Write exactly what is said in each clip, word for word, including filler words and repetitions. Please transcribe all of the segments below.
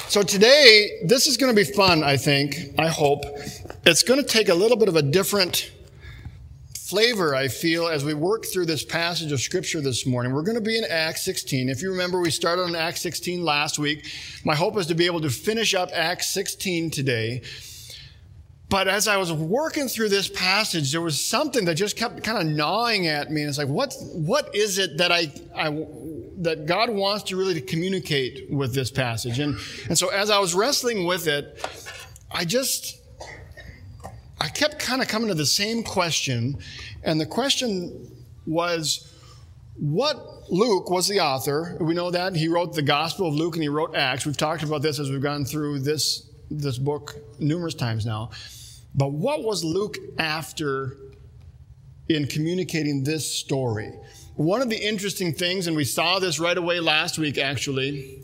So today, this is going to be fun, I think, I hope. It's going to take a little bit of a different flavor, I feel, as we work through this passage of Scripture this morning. We're going to be in Acts sixteen. If you remember, we started on Acts sixteen last week. My hope is to be able to finish up Acts sixteen today. But as I was working through this passage, there was something that just kept kind of gnawing at me. And it's like, what, what is it that I, I, that God wants to really communicate with this passage? And, and so as I was wrestling with it, I just, I kept kind of coming to the same question. And the question was, what Luke was the author. We know that. He wrote the Gospel of Luke and he wrote Acts. We've talked about this as we've gone through this, this book numerous times now. But what was Luke after in communicating this story? One of the interesting things, and we saw this right away last week actually,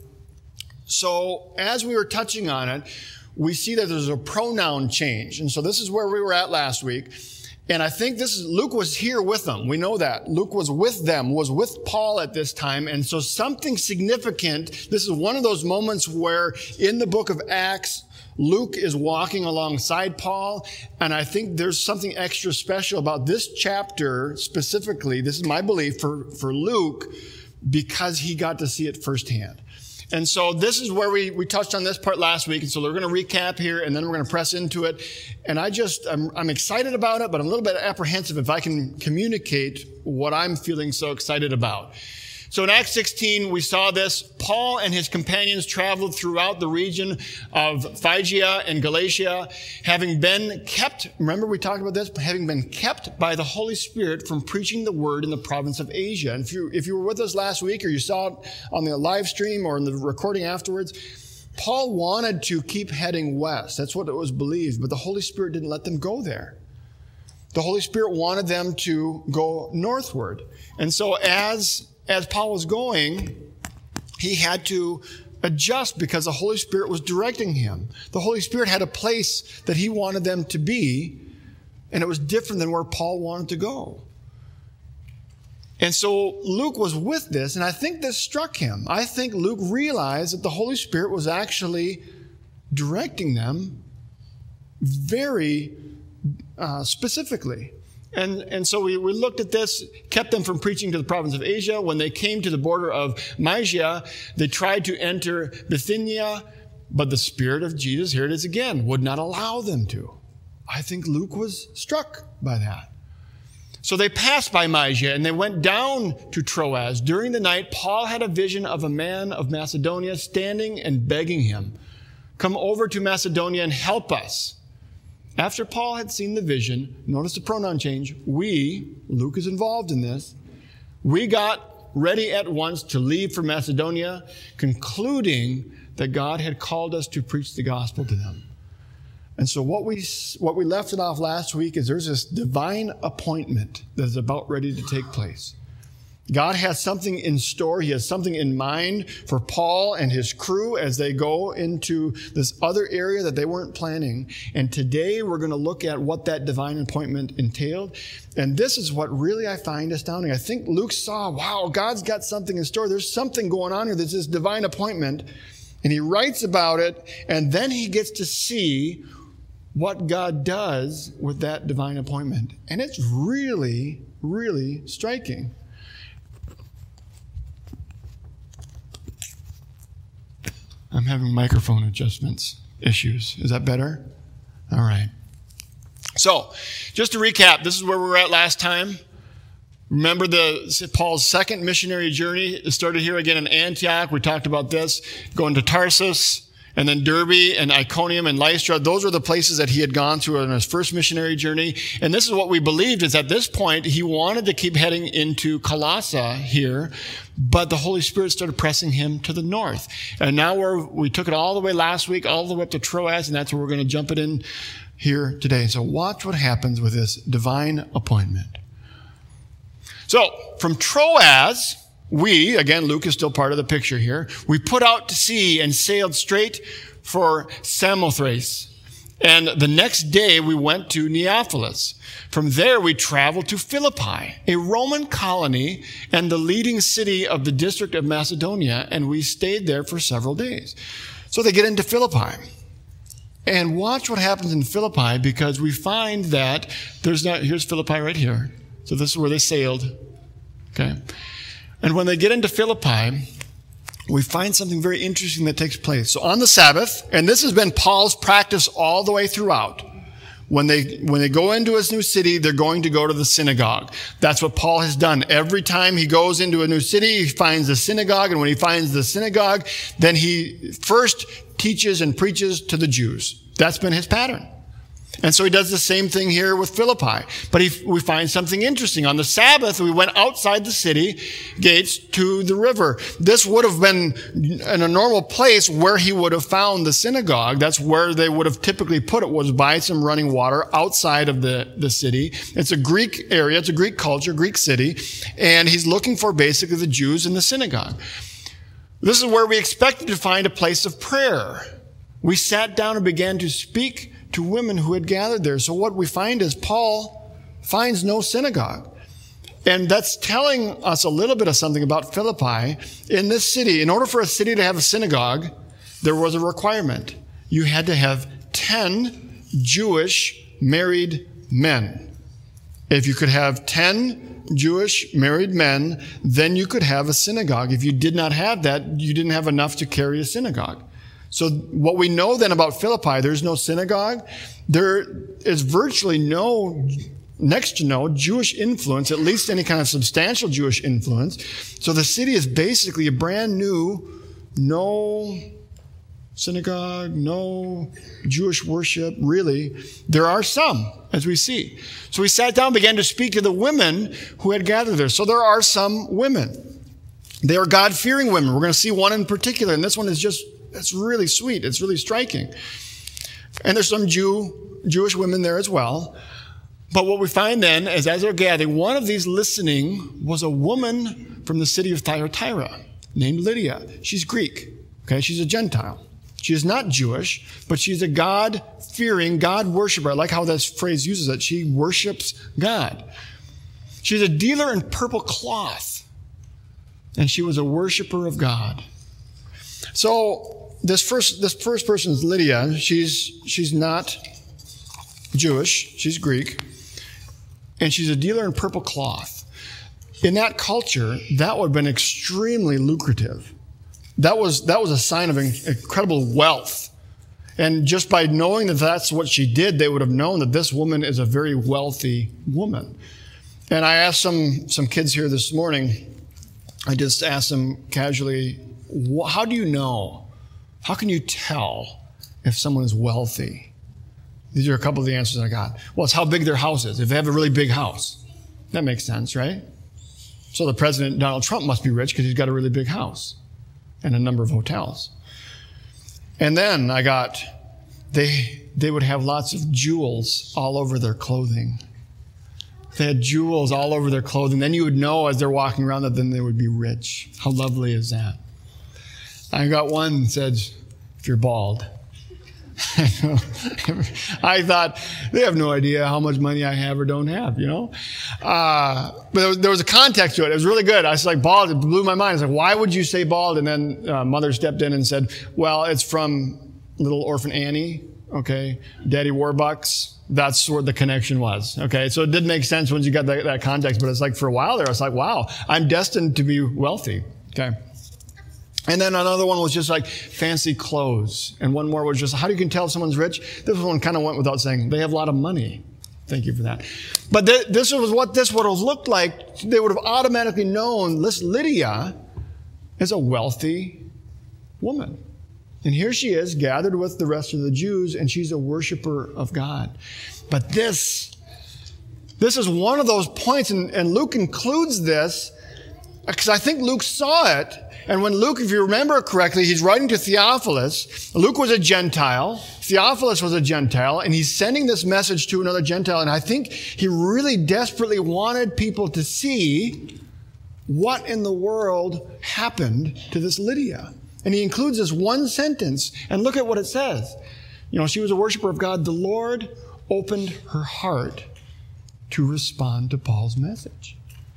so as we were touching on it, we see that there's a pronoun change. And so this is where we were at last week. And I think this is, Luke was here with them. We know that. Luke was with them, was with Paul at this time. And so something significant, this is one of those moments where in the book of Acts, Luke is walking alongside Paul, and I think there's something extra special about this chapter specifically. This is my belief for, for Luke, because he got to see it firsthand. And so this is where we, we touched on this part last week, and so we're going to recap here, and then we're going to press into it. And I just, I'm, I'm excited about it, but I'm a little bit apprehensive if I can communicate what I'm feeling so excited about. So in Acts sixteen, we saw this. Paul and his companions traveled throughout the region of Phrygia and Galatia, having been kept, remember we talked about this, having been kept by the Holy Spirit from preaching the word in the province of Asia. And if you, if you were with us last week or you saw it on the live stream or in the recording afterwards, Paul wanted to keep heading west. That's what it was believed, but the Holy Spirit didn't let them go there. The Holy Spirit wanted them to go northward. And so as As Paul was going, he had to adjust because the Holy Spirit was directing him. The Holy Spirit had a place that he wanted them to be, and it was different than where Paul wanted to go. And so Luke was with this, and I think this struck him. I think Luke realized that the Holy Spirit was actually directing them very uh, specifically. And, and so we, we looked at this, kept them from preaching to the province of Asia. When they came to the border of Mysia, they tried to enter Bithynia, but the Spirit of Jesus, here it is again, would not allow them to. I think Luke was struck by that. So they passed by Mysia and they went down to Troas. During the night, Paul had a vision of a man of Macedonia standing and begging him, "Come over to Macedonia and help us." After Paul had seen the vision, notice the pronoun change, we, Luke is involved in this, we got ready at once to leave for Macedonia, concluding that God had called us to preach the gospel to them. And so what we what we left it off last week is there's this divine appointment that is about ready to take place. God has something in store. He has something in mind for Paul and his crew as they go into this other area that they weren't planning. And today we're going to look at what that divine appointment entailed. And this is what really I find astounding. I think Luke saw, wow, God's got something in store. There's something going on here. There's this divine appointment. And he writes about it. And then he gets to see what God does with that divine appointment. And it's really, really striking. I'm having microphone adjustments issues. Is that better? All right. So, just to recap, this is where we were at last time. Remember the Paul's second missionary journey. It started here again in Antioch. We talked about this, going to Tarsus, and then Derbe and Iconium and Lystra. Those were the places that he had gone to on his first missionary journey. And this is what we believed, is at this point, he wanted to keep heading into Colossae here, but the Holy Spirit started pressing him to the north. And now we're, we took it all the way last week, all the way up to Troas, and that's where we're going to jump it in here today. So watch what happens with this divine appointment. So from Troas, we, again, Luke is still part of the picture here, we put out to sea and sailed straight for Samothrace. And the next day we went to Neapolis. From there we traveled to Philippi, a Roman colony and the leading city of the district of Macedonia, and we stayed there for several days. So they get into Philippi. And watch what happens in Philippi, because we find that there's not, here's Philippi right here. So this is where they sailed. Okay. And when they get into Philippi, we find something very interesting that takes place. So on the Sabbath, and this has been Paul's practice all the way throughout. When they, when they go into his new city, they're going to go to the synagogue. That's what Paul has done. Every time he goes into a new city, he finds the synagogue. And when he finds the synagogue, then he first teaches and preaches to the Jews. That's been his pattern. And so he does the same thing here with Philippi. But he, we find something interesting. On the Sabbath, we went outside the city gates to the river. This would have been in a normal place where he would have found the synagogue. That's where they would have typically put it, was by some running water outside of the, the city. It's a Greek area. It's a Greek culture, Greek city. And he's looking for basically the Jews in the synagogue. This is where we expected to find a place of prayer. We sat down and began to speak to women who had gathered there. So what we find is Paul finds no synagogue. And that's telling us a little bit of something about Philippi. In this city, in order for a city to have a synagogue, there was a requirement. You had to have ten Jewish married men. If you could have ten Jewish married men, then you could have a synagogue. If you did not have that, you didn't have enough to carry a synagogue. So what we know then about Philippi, there's no synagogue. There is virtually no, next to no Jewish influence, at least any kind of substantial Jewish influence. So the city is basically a brand new, no synagogue, no Jewish worship, really. There are some, as we see. So we sat down and began to speak to the women who had gathered there. So there are some women. They are God-fearing women. We're going to see one in particular, and this one is just, it's really sweet. It's really striking. And there's some Jew, Jewish women there as well. But what we find then is as they're gathering, one of these listening was a woman from the city of Thyatira named Lydia. She's Greek. Okay, she's a Gentile. She is not Jewish, but she's a God-fearing, God worshiper. I like how this phrase uses it. She worships God. She's a dealer in purple cloth, and she was a worshiper of God. So this first this first person is Lydia. She's she's not Jewish. She's Greek, and she's a dealer in purple cloth. In that culture, that would have been extremely lucrative. That was that was a sign of incredible wealth. And just by knowing that that's what she did, they would have known that this woman is a very wealthy woman. And I asked some some kids here this morning, I just asked them casually, how do you know? How can you tell if someone is wealthy? These are a couple of the answers I got. Well, it's how big their house is. If they have a really big house. That makes sense, right? So the president, Donald Trump, must be rich because he's got a really big house and a number of hotels. And then I got, they, they would have lots of jewels all over their clothing. They had jewels all over their clothing. Then you would know as they're walking around that then they would be rich. How lovely is that? I got one that said, if you're bald. I thought, they have no idea how much money I have or don't have, you know? Uh, but there was, there was a context to it. It was really good. I was like, bald, it blew my mind. I was like, why would you say bald? And then uh, mother stepped in and said, well, it's from Little Orphan Annie, okay? Daddy Warbucks. That's where the connection was, okay? So it did make sense once you got that, that context, but it's like for a while there, I was like, wow, I'm destined to be wealthy, okay? And then another one was just like fancy clothes. And one more was just, how do you can tell if someone's rich? This one kind of went without saying, they have a lot of money. Thank you for that. But th- this was what this would have looked like. They would have automatically known this Lydia is a wealthy woman. And here she is gathered with the rest of the Jews, and she's a worshiper of God. But this, this is one of those points, and, and Luke includes this because I think Luke saw it. And when Luke, if you remember correctly, he's writing to Theophilus. Luke was a Gentile. Theophilus was a Gentile. And he's sending this message to another Gentile. And I think he really desperately wanted people to see what in the world happened to this Lydia. And he includes this one sentence. And look at what it says. You know, she was a worshiper of God. The Lord opened her heart to respond to Paul's message.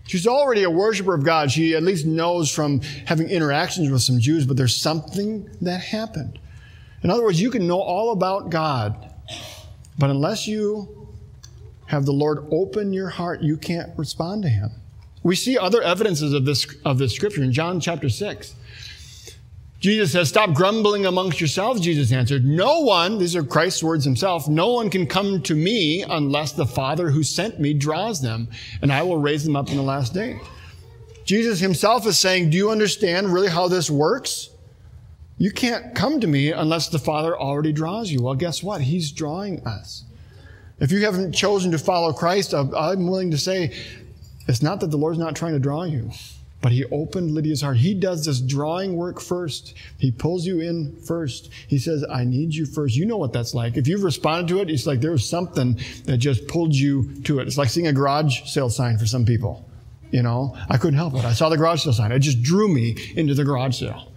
She's already a worshiper of God. She at least knows from having interactions with some Jews, but there's something that happened. In other words, you can know all about God, but unless you have the Lord open your heart, you can't respond to him. We see other evidences of this, of this scripture in John chapter six. Jesus says, "Stop grumbling amongst yourselves," Jesus answered. "No one," these are Christ's words himself, "no one can come to me unless the Father who sent me draws them, and I will raise them up in the last day." Jesus himself is saying, do you understand really how this works? You can't come to me unless the Father already draws you. Well, guess what? He's drawing us. If you haven't chosen to follow Christ, I'm willing to say it's not that the Lord's not trying to draw you, but he opened Lydia's heart. He does this drawing work first. He pulls you in first. He says, I need you first. You know what that's like. If you've responded to it, it's like there was something that just pulled you to it. It's like seeing a garage sale sign for some people. You know, I couldn't help it. I saw the garage sale sign. It just drew me into the garage sale.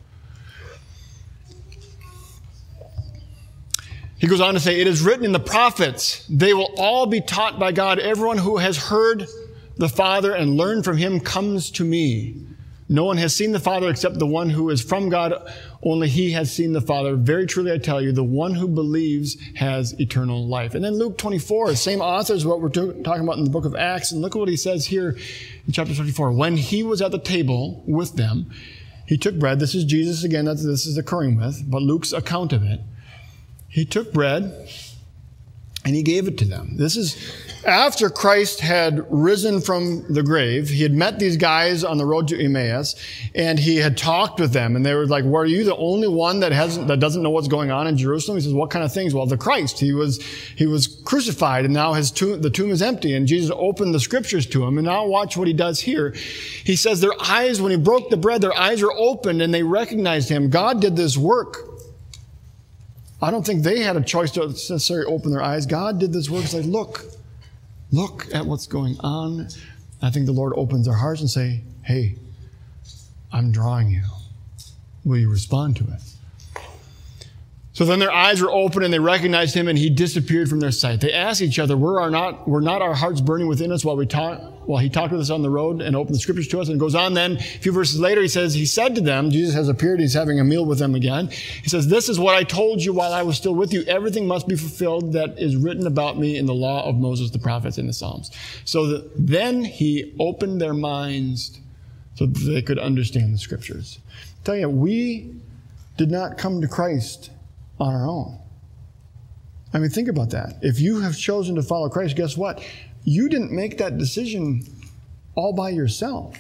He goes on to say, "It is written in the prophets, they will all be taught by God. Everyone who has heard the Father and learned from him comes to me. No one has seen the Father except the one who is from God. Only he has seen the Father. Very truly I tell you, the one who believes has eternal life." And then Luke twenty-four, the same author is what we're talking about in the book of Acts. And look at what he says here in chapter twenty-four. "When he was at the table with them, he took bread." This is Jesus again, that this is occurring with, but Luke's account of it. He took bread and he gave it to them. This is after Christ had risen from the grave. He had met these guys on the road to Emmaus, and he had talked with them. And they were like, "Well, are you the only one that hasn't, that doesn't know what's going on in Jerusalem?" He says, "What kind of things?" "Well, the Christ. He was, he was crucified, and now his tomb, the tomb is empty." And Jesus opened the scriptures to him. And now watch what he does here. He says their eyes, when he broke the bread, their eyes were opened and they recognized him. God did this work. I don't think they had a choice to necessarily open their eyes. God did this work. It's like, look, look at what's going on. I think the Lord opens their hearts and say, "Hey, I'm drawing you. Will you respond to it?" So then their eyes were open and they recognized him, and he disappeared from their sight. They asked each other, were our not, were not our hearts burning within us while we talk, while he talked with us on the road and opened the scriptures to us? And it goes on then, a few verses later, he says, he said to them, Jesus has appeared, he's having a meal with them again. He says, "This is what I told you while I was still with you. Everything must be fulfilled that is written about me in the law of Moses, the prophets, and the Psalms." So that then he opened their minds so that they could understand the scriptures. I tell you, we did not come to Christ on our own. I mean, think about that. If you have chosen to follow Christ, guess what? You didn't make that decision all by yourself.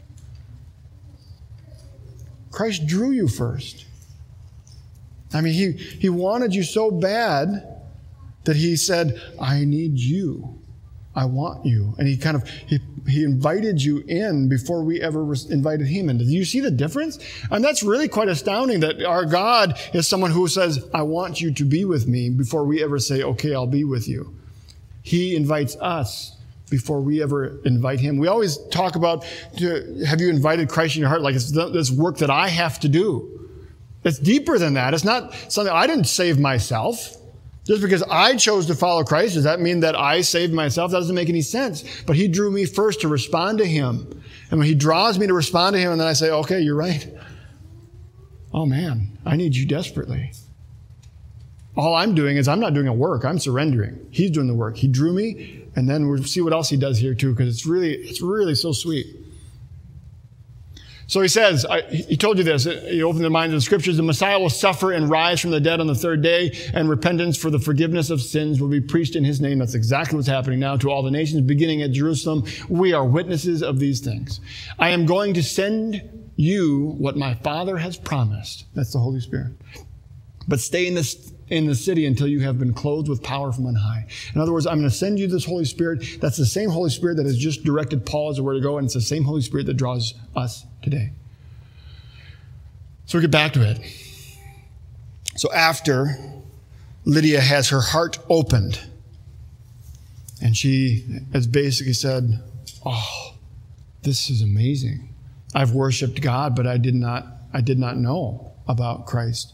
Christ drew you first. I mean, he, he wanted you so bad that he said, "I need you. I want you." And he kind of, he, he invited you in before we ever invited him in. Do you see the difference? And that's really quite astounding that our God is someone who says, "I want you to be with me," before we ever say, "Okay, I'll be with you." He invites us before we ever invite him. We always talk about, have you invited Christ in your heart? Like it's this work that I have to do. It's deeper than that. It's not something, I didn't save myself. Just because I chose to follow Christ, does that mean that I saved myself? That doesn't make any sense. But he drew me first to respond to him. And when he draws me to respond to him, and then I say, "Okay, you're right. Oh man, I need you desperately." All I'm doing is I'm not doing a work. I'm surrendering. He's doing the work. He drew me, and then we'll see what else he does here too, because it's really, it's really so sweet. So he says, I, he told you this, he opened the minds of the scriptures, the Messiah will suffer and rise from the dead on the third day, and repentance for the forgiveness of sins will be preached in his name. That's exactly what's happening now to all the nations, beginning at Jerusalem. We are witnesses of these things. I am going to send you what my Father has promised. That's the Holy Spirit. But stay in this in the city until you have been clothed with power from on high. In other words, I'm going to send you this Holy Spirit. That's the same Holy Spirit that has just directed Paul as to where to go, and it's the same Holy Spirit that draws us today. So we get back to it. So after Lydia has her heart opened, and she has basically said, "Oh, this is amazing. I've worshiped God, but I did not, I did not know about Christ.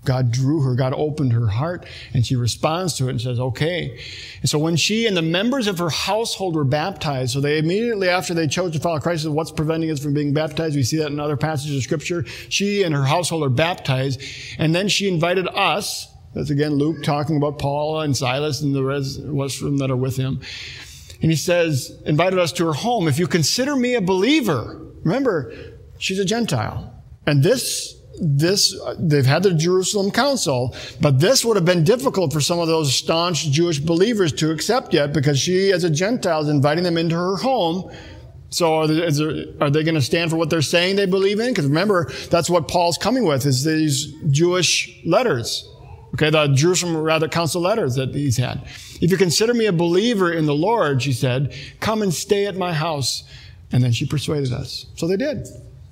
God drew her. God opened her heart, and she responds to it and says, okay. And so when she and the members of her household were baptized, so they immediately after they chose to follow Christ, said, what's preventing us from being baptized? We see that in other passages of Scripture. She and her household are baptized, and then she invited us. That's again Luke talking about Paul and Silas and the rest of them that are with him. And he says, invited us to her home. If you consider me a believer, remember, she's a Gentile. And this This, they've had the Jerusalem Council, but this would have been difficult for some of those staunch Jewish believers to accept yet, because she, as a Gentile, is inviting them into her home. So are they, is there, are they going to stand for what they're saying they believe in? Because remember, that's what Paul's coming with, is these Jewish letters. Okay, the Jerusalem, rather, council letters that he's had. If you consider me a believer in the Lord, she said, come and stay at my house. And then she persuaded us. So they did.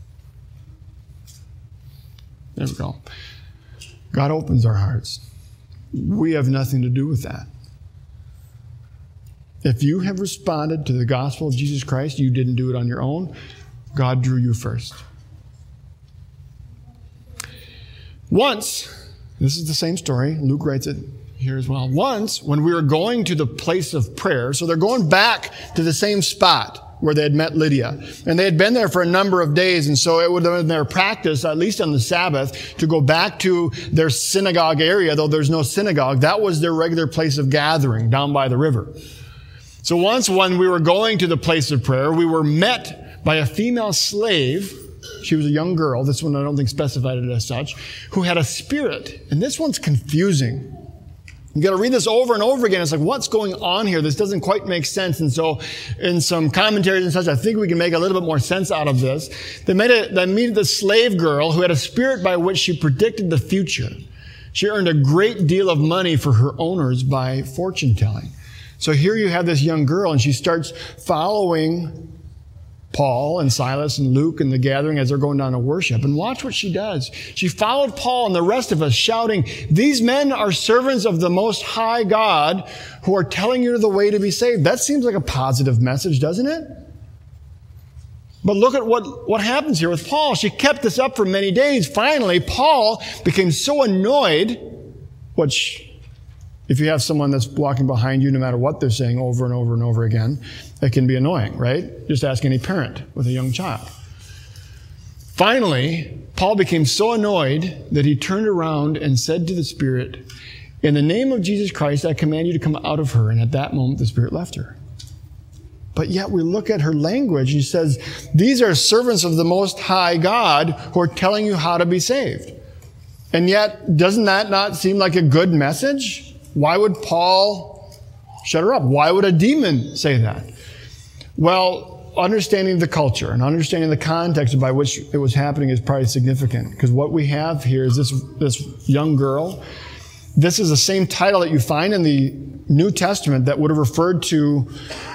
There we go. God opens our hearts. We have nothing to do with that. If you have responded to the gospel of Jesus Christ, you didn't do it on your own. God drew you first. Once, this is the same story. Luke writes it here as well. Once, when we were going to the place of prayer, so they're going back to the same spot where they had met Lydia. And they had been there for a number of days, and so it would have been their practice, at least on the Sabbath, to go back to their synagogue area, though there's no synagogue. That was their regular place of gathering down by the river. So once when we were going to the place of prayer, we were met by a female slave. She was a young girl. This one I don't think specified it as such, who had a spirit. And this one's confusing. You got to read this over and over again. It's like, what's going on here? This doesn't quite make sense. And so in some commentaries and such, I think we can make a little bit more sense out of this. They made it, they meet the slave girl who had a spirit by which she predicted the future. She earned a great deal of money for her owners by fortune telling. So here you have this young girl, and she starts following Paul and Silas and Luke and the gathering as they're going down to worship. And watch what she does. She followed Paul and the rest of us, shouting, these men are servants of the Most High God who are telling you the way to be saved. That seems like a positive message, doesn't it? But look at what, what happens here with Paul. She kept this up for many days. Finally, Paul became so annoyed, which, if you have someone that's walking behind you, no matter what they're saying over and over and over again, it can be annoying, right? Just ask any parent with a young child. Finally, Paul became so annoyed that he turned around and said to the Spirit, in the name of Jesus Christ, I command you to come out of her. And at that moment, the Spirit left her. But yet we look at her language. He says, these are servants of the Most High God who are telling you how to be saved. And yet, doesn't that not seem like a good message? Why would Paul shut her up? Why would a demon say that? Well, understanding the culture and understanding the context by which it was happening is probably significant. Because what we have here is this, this young girl. This is the same title that you find in the New Testament that would have referred to,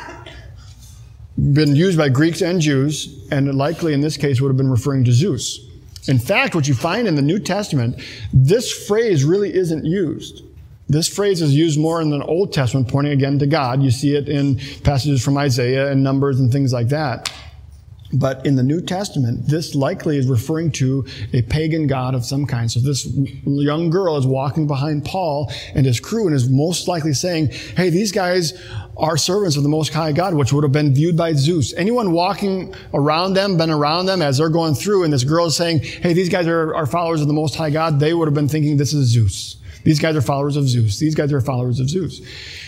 been used by Greeks and Jews, and likely in this case would have been referring to Zeus. In fact, what you find in the New Testament, this phrase really isn't used. This phrase is used more in the Old Testament, pointing again to God. You see it in passages from Isaiah and Numbers and things like that. But in the New Testament, this likely is referring to a pagan god of some kind. So this young girl is walking behind Paul and his crew and is most likely saying, hey, these guys are servants of the Most High God, which would have been viewed by Zeus. Anyone walking around them, been around them as they're going through, and this girl is saying, hey, these guys are, are followers of the Most High God, they would have been thinking this is Zeus. These guys are followers of Zeus. These guys are followers of Zeus.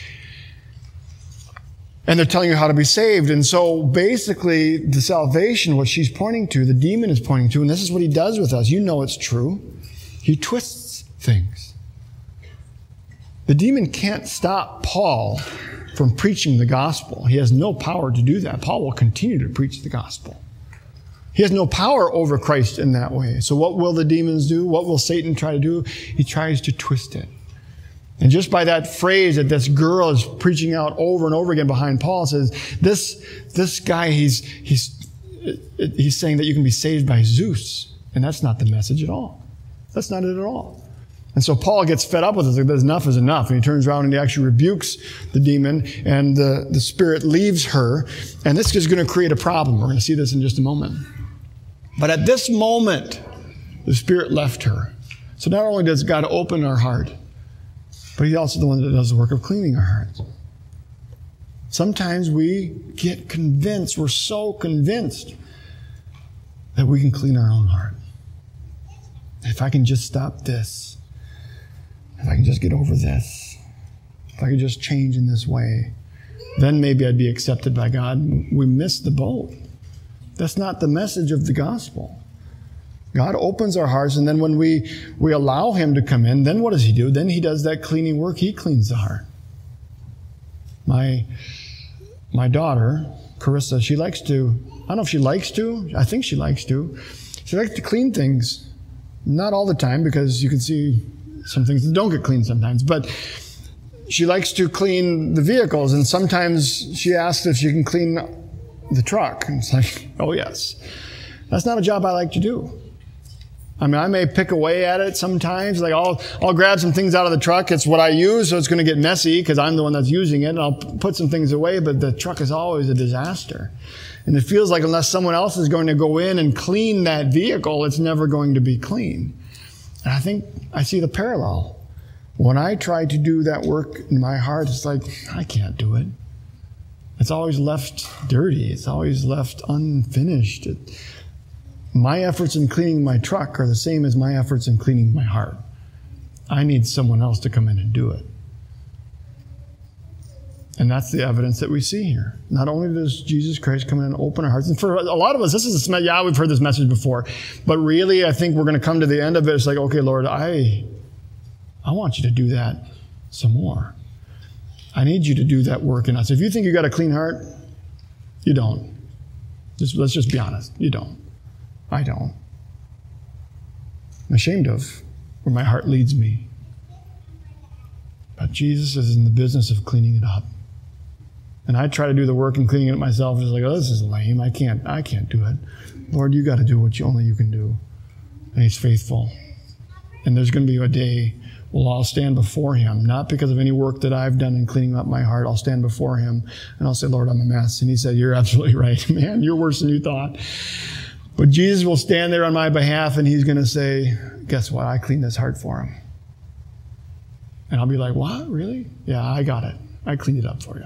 And they're telling you how to be saved. And so basically the salvation, what she's pointing to, the demon is pointing to, and this is what he does with us. You know it's true. He twists things. The demon can't stop Paul from preaching the gospel. He has no power to do that. Paul will continue to preach the gospel. He has no power over Christ in that way. So what will the demons do? What will Satan try to do? He tries to twist it. And just by that phrase that this girl is preaching out over and over again behind Paul, says, this, this guy, he's, he's, he's saying that you can be saved by Zeus. And that's not the message at all. That's not it at all. And so Paul gets fed up with it. Like, enough is enough. And he turns around and he actually rebukes the demon, and the, the spirit leaves her. And this is going to create a problem. We're going to see this in just a moment. But at this moment, the spirit left her. So not only does God open our heart, but he's also the one that does the work of cleaning our hearts. Sometimes we get convinced, we're so convinced that we can clean our own heart. If I can just stop this, if I can just get over this, if I could just change in this way, then maybe I'd be accepted by God. We missed the boat. That's not the message of the gospel. God opens our hearts, and then when we, we allow him to come in, then what does he do? Then he does that cleaning work. He cleans the heart. My, my daughter, Carissa, she likes to, I don't know if she likes to, I think she likes to, she likes to clean things. Not all the time, because you can see some things that don't get cleaned sometimes, but she likes to clean the vehicles, and sometimes she asks if she can clean the truck. And it's like, oh yes. That's not a job I like to do. I mean, I may pick away at it sometimes. Like I'll, I'll grab some things out of the truck. It's what I use, so it's going to get messy because I'm the one that's using it. And I'll put some things away, but the truck is always a disaster. And it feels like unless someone else is going to go in and clean that vehicle, it's never going to be clean. And I think I see the parallel. When I try to do that work in my heart, it's like, I can't do it. It's always left dirty. It's always left unfinished. It, My efforts in cleaning my truck are the same as my efforts in cleaning my heart. I need someone else to come in and do it. And that's the evidence that we see here. Not only does Jesus Christ come in and open our hearts, and for a lot of us, this is, a, yeah, we've heard this message before, but really I think we're going to come to the end of it. It's like, okay, Lord, I, I want you to do that some more. I need you to do that work in us. If you think you got a clean heart, you don't. Just, let's just be honest. You don't. I don't. I'm ashamed of where my heart leads me. But Jesus is in the business of cleaning it up. And I try to do the work in cleaning it myself. It's like, oh, this is lame. I can't, I can't do it. Lord, you got to do what you, only you can do. And he's faithful. And there's going to be a day we'll all stand before him, not because of any work that I've done in cleaning up my heart. I'll stand before him and I'll say, Lord, I'm a mess. And he said, you're absolutely right. Man, you're worse than you thought. But Jesus will stand there on my behalf and he's going to say, guess what? I cleaned this heart for him. And I'll be like, what? Really? Yeah, I got it. I cleaned it up for you.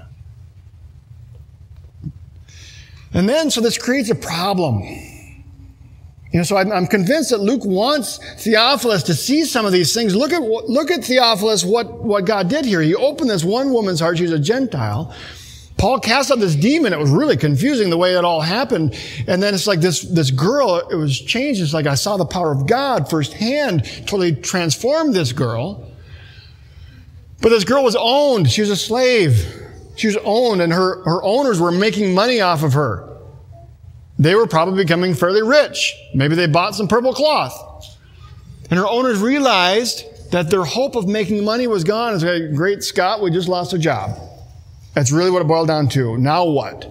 And then, so this creates a problem. You know, so I'm, I'm convinced that Luke wants Theophilus to see some of these things. Look at, look at Theophilus, what, what God did here. He opened this one woman's heart. She was a Gentile. Paul cast out this demon. It was really confusing the way it all happened. And then it's like this, this girl, it was changed. It's like I saw the power of God firsthand, totally transformed this girl. But this girl was owned. She was a slave. She was owned, and her, her owners were making money off of her. They were probably becoming fairly rich. Maybe they bought some purple cloth. And her owners realized that their hope of making money was gone. It's like, great Scott, we just lost a job. That's really what it boiled down to. Now what?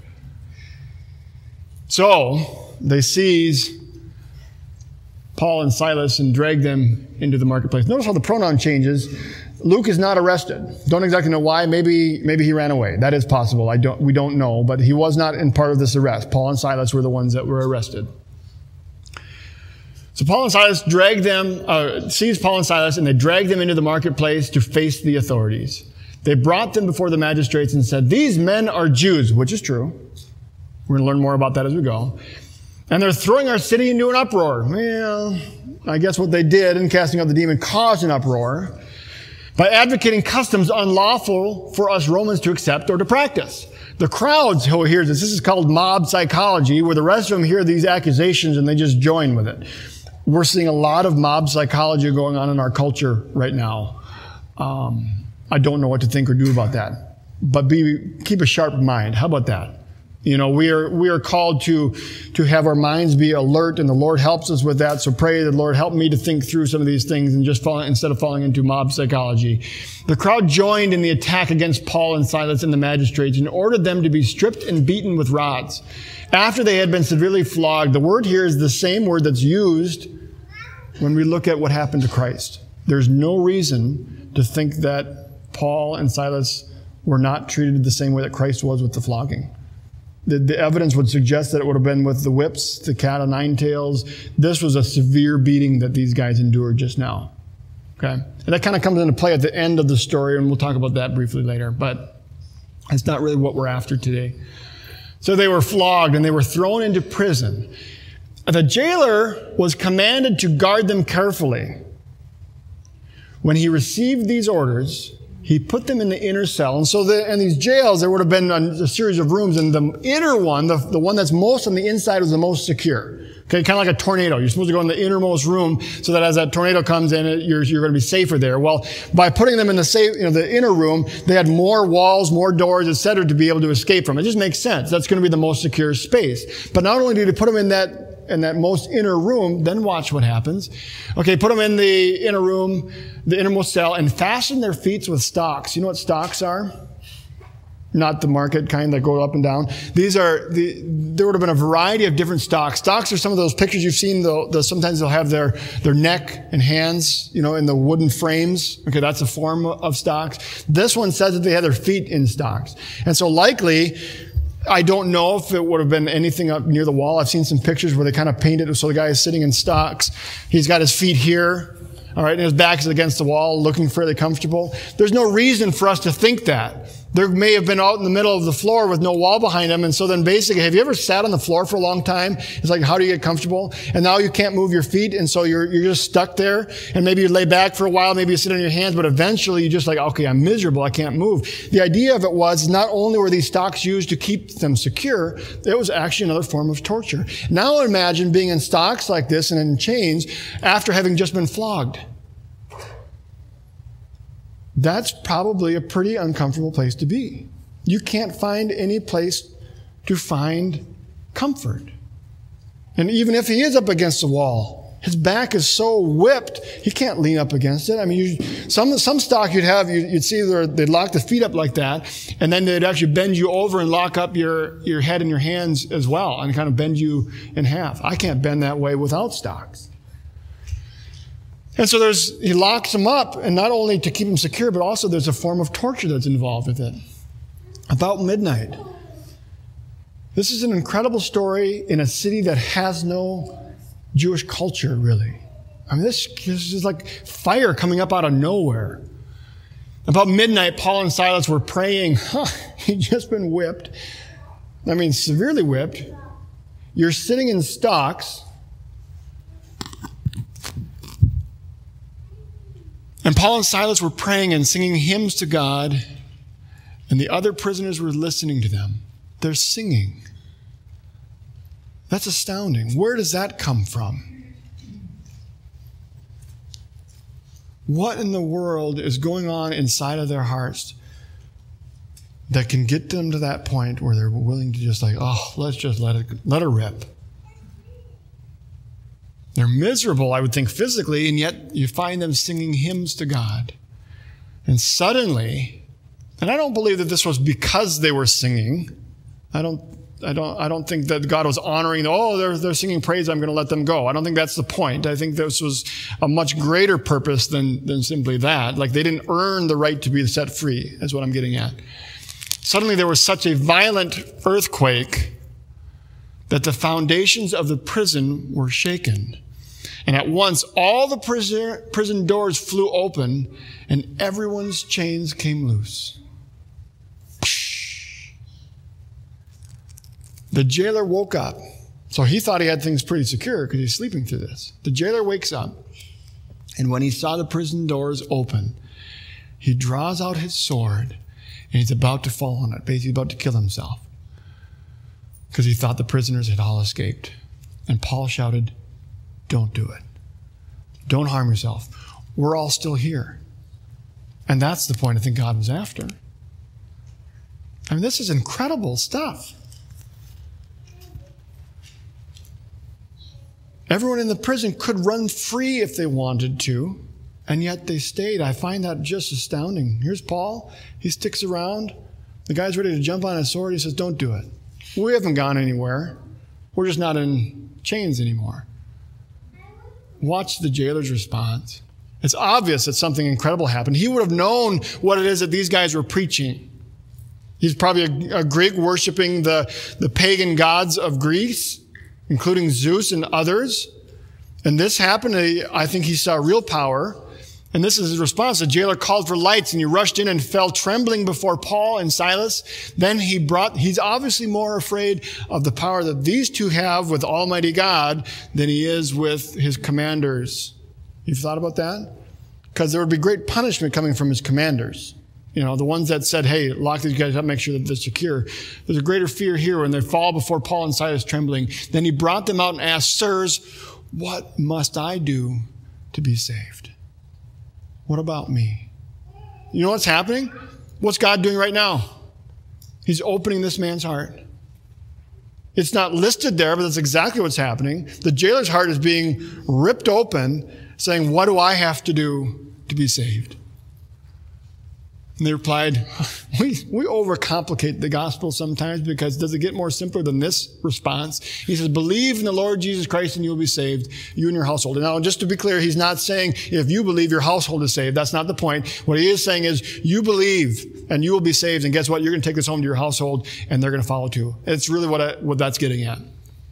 So they seize Paul and Silas and drag them into the marketplace. Notice how the pronoun changes. Luke is not arrested. Don't exactly know why. Maybe, maybe he ran away. That is possible. I don't, we don't know, but he was not in part of this arrest. Paul and Silas were the ones that were arrested. So Paul and Silas dragged them, uh, seized Paul and Silas, and they dragged them into the marketplace to face the authorities. They brought them before the magistrates and said, these men are Jews, which is true. We're going to learn more about that as we go. And they're throwing our city into an uproar. Well, I guess what they did in casting out the demon caused an uproar by advocating customs unlawful for us Romans to accept or to practice. The crowds who hear this, this is called mob psychology, where the rest of them hear these accusations and they just join with it. We're seeing a lot of mob psychology going on in our culture right now. Um, I don't know what to think or do about that. But be, keep a sharp mind. How about that? You know, we are, we are called to, to have our minds be alert, and the Lord helps us with that. So pray that, Lord, help me to think through some of these things and just fall, instead of falling into mob psychology. The crowd joined in the attack against Paul and Silas and the magistrates and ordered them to be stripped and beaten with rods. After they had been severely flogged, the word here is the same word that's used when we look at what happened to Christ. There's no reason to think that Paul and Silas were not treated the same way that Christ was with the flogging. The, the evidence would suggest that it would have been with the whips, the cat o' nine tails. This was a severe beating that these guys endured just now. Okay? And that kind of comes into play at the end of the story, and we'll talk about that briefly later. But it's not really what we're after today. So they were flogged and they were thrown into prison. The jailer was commanded to guard them carefully. When he received these orders, he put them in the inner cell. And so the, in these jails, there would have been a, a series of rooms. And the inner one, the, the one that's most on the inside, was the most secure. Okay, kind of like a tornado. You're supposed to go in the innermost room so that as that tornado comes in, you're, you're going to be safer there. Well, by putting them in the safe, you know, the inner room, they had more walls, more doors, et cetera, to be able to escape from. It just makes sense. That's going to be the most secure space. But not only did he put them in that in that most inner room, then watch what happens. Okay, put them in the inner room, the innermost cell, and fasten their feet with stocks. You know what stocks are? Not the market kind that go up and down. These are, the, there would have been a variety of different stocks. Stocks are some of those pictures you've seen. The, the, sometimes they'll have their, their neck and hands, you know, in the wooden frames. Okay, that's a form of stocks. This one says that they had their feet in stocks. And so likely, I don't know if it would have been anything up near the wall. I've seen some pictures where they kind of painted it so the guy is sitting in stocks. He's got his feet here, all right, and his back is against the wall, looking fairly comfortable. There's no reason for us to think that. There may have been out in the middle of the floor with no wall behind him. And so then basically, have you ever sat on the floor for a long time? It's like, how do you get comfortable? And now you can't move your feet. And so you're, you're just stuck there. And maybe you lay back for a while. Maybe you sit on your hands. But eventually you're just like, okay, I'm miserable. I can't move. The idea of it was not only were these stocks used to keep them secure, it was actually another form of torture. Now imagine being in stocks like this and in chains after having just been flogged. That's probably a pretty uncomfortable place to be. You can't find any place to find comfort. And even if he is up against the wall, his back is so whipped, he can't lean up against it. I mean, you, some some stock you'd have, you'd, you'd see they'd lock the feet up like that, and then they'd actually bend you over and lock up your, your head and your hands as well, and kind of bend you in half. I can't bend that way without stocks. And so there's, he locks them up, and not only to keep them secure, but also there's a form of torture that's involved with it. About midnight. This is an incredible story in a city that has no Jewish culture, really. I mean, this, this is like fire coming up out of nowhere. About midnight, Paul and Silas were praying. Huh, he'd just been whipped. I mean, severely whipped. You're sitting in stocks. And Paul and Silas were praying and singing hymns to God, and the other prisoners were listening to them. They're singing. That's astounding. Where does that come from? What in the world is going on inside of their hearts that can get them to that point where they're willing to just like, oh, let's just let it, let it rip? They're miserable, I would think, physically, and yet you find them singing hymns to God. And suddenly, and I don't believe that this was because they were singing. I don't, I don't, I don't think that God was honoring, oh, they're, they're singing praise, I'm going to let them go. I don't think that's the point. I think this was a much greater purpose than, than simply that. Like they didn't earn the right to be set free, is what I'm getting at. Suddenly there was such a violent earthquake that the foundations of the prison were shaken. And at once, all the prison, prison doors flew open, and everyone's chains came loose. The jailer woke up. So he thought he had things pretty secure because he's sleeping through this. The jailer wakes up, and when he saw the prison doors open, he draws out his sword, and he's about to fall on it, basically about to kill himself, because he thought the prisoners had all escaped. And Paul shouted, don't do it. Don't harm yourself. We're all still here. And that's the point I think God was after. I mean, this is incredible stuff. Everyone in the prison could run free if they wanted to, and yet they stayed. I find that just astounding. Here's Paul. He sticks around. The guy's ready to jump on his sword. He says, don't do it. We haven't gone anywhere. We're just not in chains anymore. Watch the jailer's response. It's obvious that something incredible happened. He would have known what it is that these guys were preaching. He's probably a, a Greek worshiping the, the pagan gods of Greece, including Zeus and others. And this happened. I think he saw real power. And this is his response. The jailer called for lights, and he rushed in and fell trembling before Paul and Silas. Then he brought, he's obviously more afraid of the power that these two have with Almighty God than he is with his commanders. You've thought about that? Because there would be great punishment coming from his commanders. You know, the ones that said, hey, lock these guys up, make sure that they're secure. There's a greater fear here when they fall before Paul and Silas trembling. Then he brought them out and asked, sirs, what must I do to be saved? What about me? You know what's happening? What's God doing right now? He's opening this man's heart. It's not listed there, but that's exactly what's happening. The jailer's heart is being ripped open, saying, what do I have to do to be saved? And they replied, we, we overcomplicate the gospel sometimes, because does it get more simpler than this response? He says, believe in the Lord Jesus Christ and you will be saved, you and your household. And now, just to be clear, he's not saying if you believe your household is saved. That's not the point. What he is saying is you believe and you will be saved. And guess what? You're going to take this home to your household and they're going to follow too. It's really what, I, what that's getting at.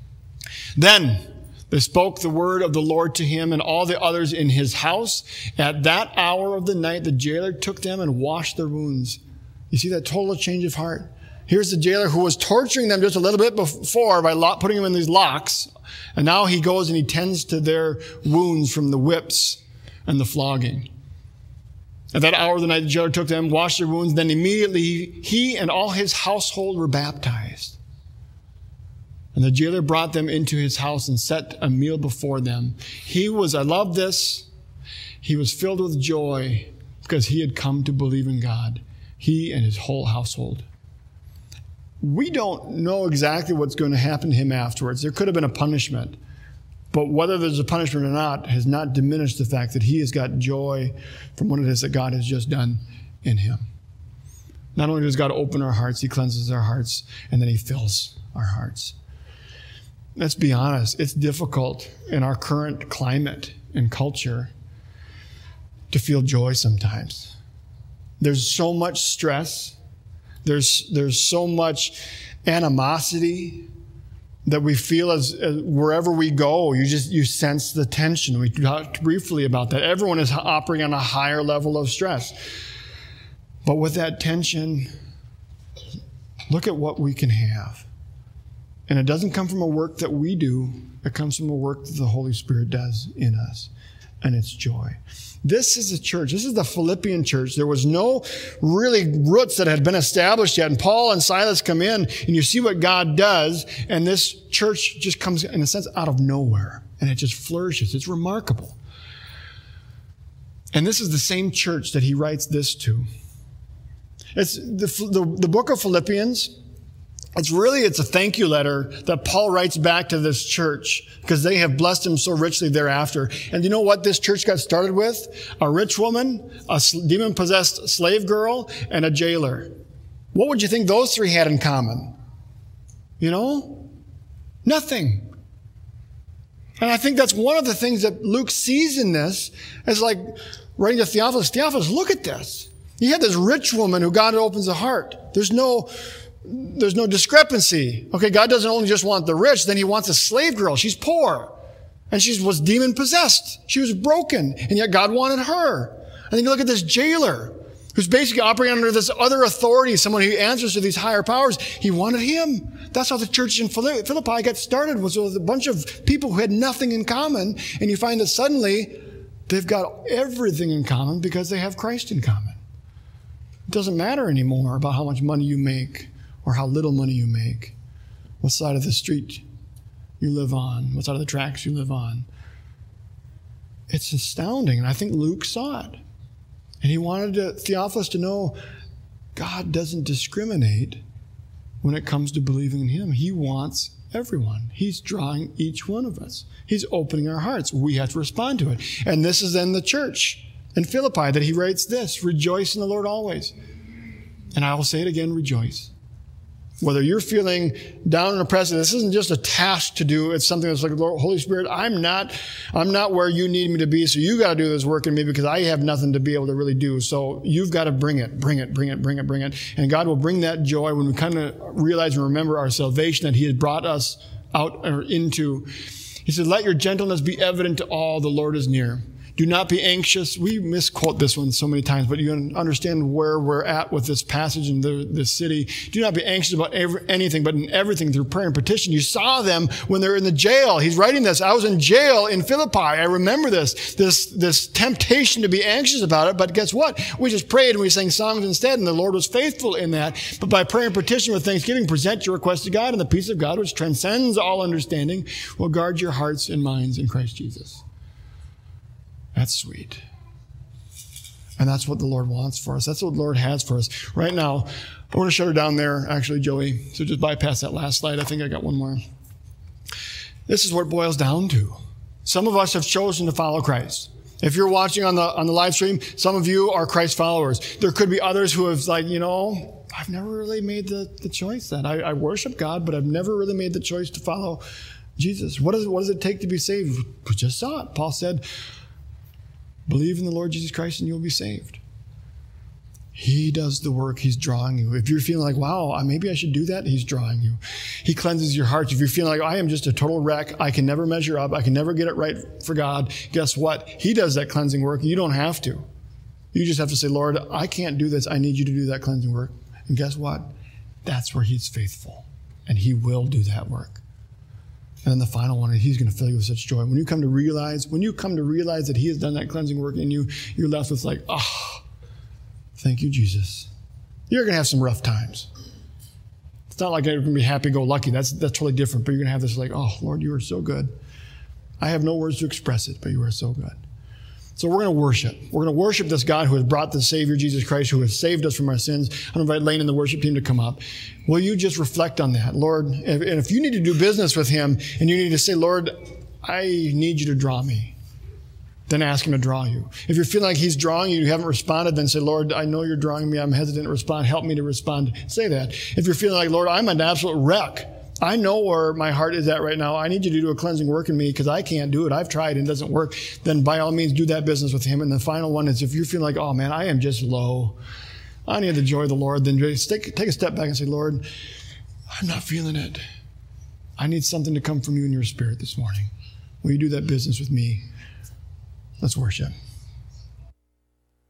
Then they spoke the word of the Lord to him and all the others in his house. At that hour of the night, the jailer took them and washed their wounds. You see that total change of heart? Here's the jailer who was torturing them just a little bit before by putting them in these locks. And now he goes and he tends to their wounds from the whips and the flogging. At that hour of the night, the jailer took them, washed their wounds. Then immediately he and all his household were baptized. And the jailer brought them into his house and set a meal before them. He was, I love this, he was filled with joy because he had come to believe in God, he and his whole household. We don't know exactly what's going to happen to him afterwards. There could have been a punishment. But whether there's a punishment or not has not diminished the fact that he has got joy from what it is that God has just done in him. Not only does God open our hearts, he cleanses our hearts, and then he fills our hearts. Let's be honest, it's difficult in our current climate and culture to feel joy sometimes. There's so much stress. There's, there's so much animosity that we feel as, as wherever we go, you just, you sense the tension. We talked briefly about that. Everyone is operating on a higher level of stress. But with that tension, look at what we can have. And it doesn't come from a work that we do. It comes from a work that the Holy Spirit does in us. And it's joy. This is a church. This is the Philippian church. There was no really roots that had been established yet. And Paul and Silas come in and you see what God does. And this church just comes, in a sense, out of nowhere. And it just flourishes. It's remarkable. And this is the same church that he writes this to. It's the, the, the book of Philippians. It's really, it's a thank you letter that Paul writes back to this church because they have blessed him so richly thereafter. And you know what this church got started with? A rich woman, a demon-possessed slave girl, and a jailer. What would you think those three had in common? You know? Nothing. And I think that's one of the things that Luke sees in this as like writing to Theophilus. Theophilus, look at this. You have this rich woman who God opens the heart. There's no... There's no discrepancy. Okay, God doesn't only just want the rich, then he wants a slave girl. She's poor. And she was demon-possessed. She was broken. And yet God wanted her. And then you look at this jailer who's basically operating under this other authority, someone who answers to these higher powers. He wanted him. That's how the church in Philippi got started, was with a bunch of people who had nothing in common. And you find that suddenly they've got everything in common because they have Christ in common. It doesn't matter anymore about how much money you make or how little money you make, what side of the street you live on, what side of the tracks you live on. It's astounding, and I think Luke saw it. And he wanted to, Theophilus to know God doesn't discriminate when it comes to believing in him. He wants everyone. He's drawing each one of us. He's opening our hearts. We have to respond to it. And this is then the church in Philippi that he writes this, rejoice in the Lord always. And I will say it again, rejoice. Whether you're feeling down and oppressed, this isn't just a task to do. It's something that's like, Lord, Holy Spirit, I'm not, I'm not where you need me to be. So you got to do this work in me because I have nothing to be able to really do. So you've got to bring it, bring it, bring it, bring it, bring it. And God will bring that joy when we kind of realize and remember our salvation that he has brought us out or into. He said, let your gentleness be evident to all. The Lord is near. Do not be anxious. We misquote this one so many times, but you understand where we're at with this passage in the, the city. Do not be anxious about every, anything, but in everything through prayer and petition. You saw them when they were in the jail. He's writing this. I was in jail in Philippi. I remember this, this, this temptation to be anxious about it. But guess what? We just prayed and we sang songs instead, and the Lord was faithful in that. But by prayer and petition with thanksgiving, present your request to God, and the peace of God, which transcends all understanding, will guard your hearts and minds in Christ Jesus. That's sweet. And that's what the Lord wants for us. That's what the Lord has for us. Right now, I want to shut her down there, actually, Joey. So just bypass that last slide. I think I got one more. This is what it boils down to. Some of us have chosen to follow Christ. If you're watching on the on the live stream, some of you are Christ followers. There could be others who have like, you know, I've never really made the, the choice then. I, I worship God, but I've never really made the choice to follow Jesus. What, is, what does it take to be saved? We just saw it. Paul said, believe in the Lord Jesus Christ and you will be saved. He does the work. He's drawing you. If you're feeling like, wow, maybe I should do that, he's drawing you. He cleanses your heart. If you're feeling like, I am just a total wreck, I can never measure up, I can never get it right for God, guess what? He does that cleansing work. You don't have to. You just have to say, Lord, I can't do this. I need you to do that cleansing work. And guess what? That's where he's faithful. And he will do that work. And then the final one, he's going to fill you with such joy. When you come to realize, when you come to realize that he has done that cleansing work in you, you're left with like, oh, thank you, Jesus. You're going to have some rough times. It's not like you're going to be happy-go-lucky. That's, that's totally different. But you're going to have this like, oh, Lord, you are so good. I have no words to express it, but you are so good. So we're going to worship. We're going to worship this God who has brought the Savior, Jesus Christ, who has saved us from our sins. I'm going to invite Lane and the worship team to come up. Will you just reflect on that? Lord, if, and if you need to do business with him and you need to say, Lord, I need you to draw me, then ask him to draw you. If you're feeling like he's drawing you, you haven't responded, then say, Lord, I know you're drawing me. I'm hesitant to respond. Help me to respond. Say that. If you're feeling like, Lord, I'm an absolute wreck. I know where my heart is at right now. I need you to do a cleansing work in me because I can't do it. I've tried and it doesn't work. Then by all means, do that business with him. And the final one is if you're feeling like, oh man, I am just low. I need the joy of the Lord. Then just take, take a step back and say, Lord, I'm not feeling it. I need something to come from you in your spirit this morning. Will you do that business with me? Let's worship.